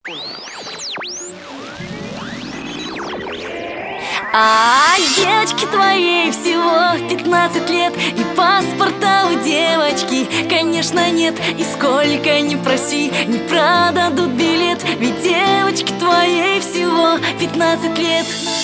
А девочке твоей всего 15 лет, и паспорта у девочки, конечно, нет. И сколько ни проси, не продадут билет, ведь девочке твоей всего 15 лет.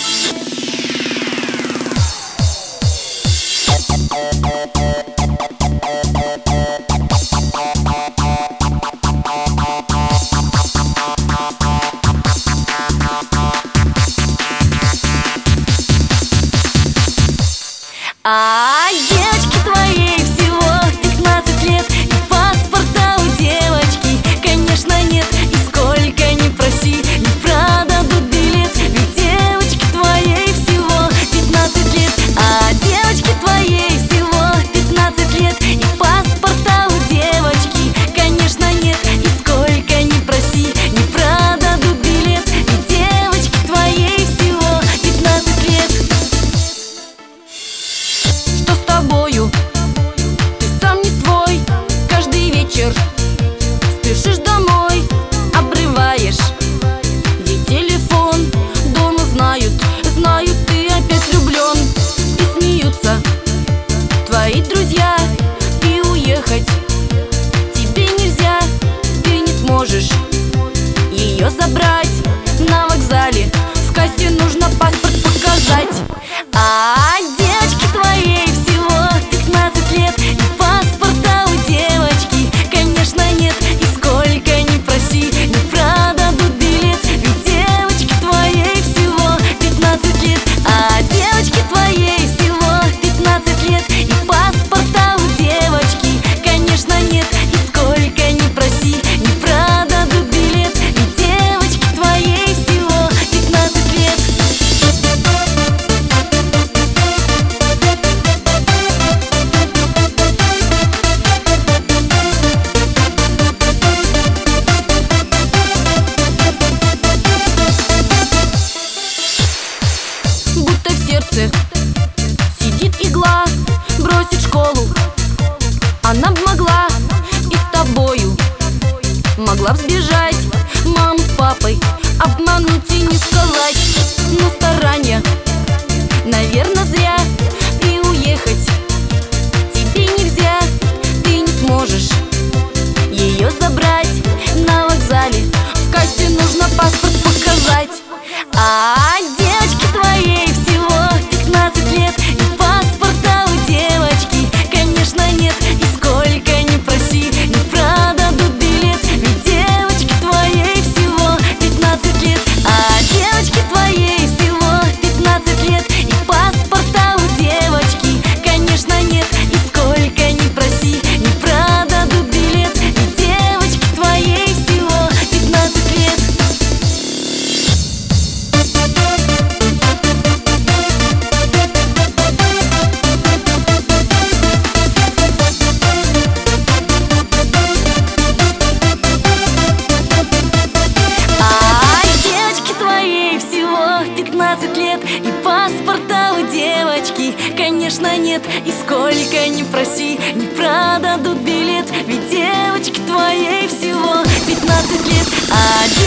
А девочке твоей всего 15 лет, и паспорта у девочки, конечно, нет. И сколько ни проси, не продадут билет, ведь девочке твоей всего 15 лет. А девочке твоей всего 15 лет, и паспорта у девочки, конечно, нет. И сколько ни проси, не продадут билет, ведь девочке твоей всего 15 лет. Что с тобою? Ты сам не свой. Каждый вечер спешишь домой, обрываешь ей телефон. Дома знают, ты опять влюблен. И смеются твои друзья. И уехать тебе нельзя. Ты не сможешь ее забрать. На вокзале в кассе нужно паспорт показать. А девочке твоей всего 15 лет, и паспорта у девочки, конечно, нет. И сколько ни проси, не продадут билет, ведь девочке твоей всего 15 лет. А девочке твоей всего 15 лет, и паспорта у девочки, конечно, нет. И сколько ни проси, не продадут билет, ведь девочке твоей всего 15 лет. Будто в сердце сидит игла, бросит школу она б могла, и с тобою могла б сбежать. Маму с папой обмануть и не сказать. Но старания, наверное, зря. И уехать тебе нельзя. Ты не сможешь ее забрать. На вокзале в кассе нужно паспорт показать. А девочке твоей всего 15 лет, и паспорта у девочки, конечно, нет. И сколько ни проси, не продадут билет, ведь девочке твоей всего 15 лет. А девочке твоей всего 15 лет, и паспорта у девочки, конечно, нет. И сколько ни проси, не продадут билет, ведь девочке твоей всего 15 лет. А девочке твоей всего 15 лет, и паспорта у девочки, конечно, нет. И сколько ни проси, не продадут билет, ведь девочке твоей всего 15 лет. А